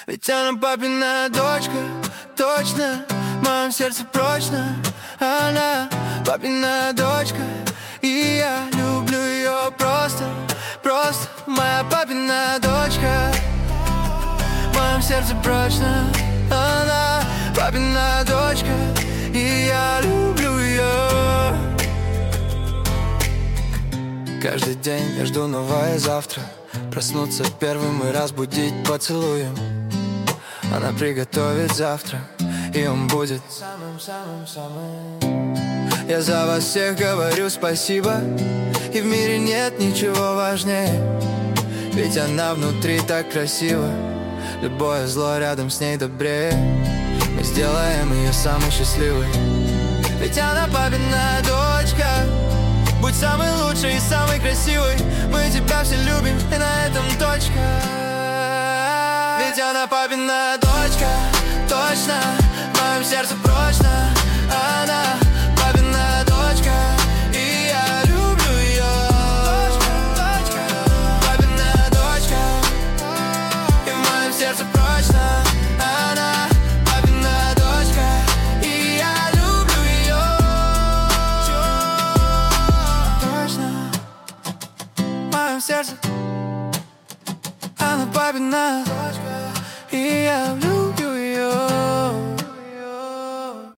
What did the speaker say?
Ведь она папина дочка, точно, в моем сердце прочно. Она папина дочка, и я люблю ее просто, просто. Моя папина дочка, в моем сердце прочно. Она папина дочка, и я люблю ее. Каждый день я жду новое завтра, проснуться первым и разбудить поцелуем. Она приготовит завтрак, и он будет самым-самым-самым. Я за вас всех говорю спасибо, и в мире нет ничего важнее. Ведь она внутри так красива, любое зло рядом с ней добрее. Мы сделаем ее самой счастливой. Ведь она папина дочка, будь самой лучшей и самой красивой. Мы тебя все любим, и на этом точка. Ведь она папина дочка, точно, в моем сердце прочно. Она папина дочка, и я люблю ее. Папина дочка, и в моем сердце прочно. Она папина дочка, и я люблю ее. Точно, в моем сердце. Она папина дочка, и я люблю.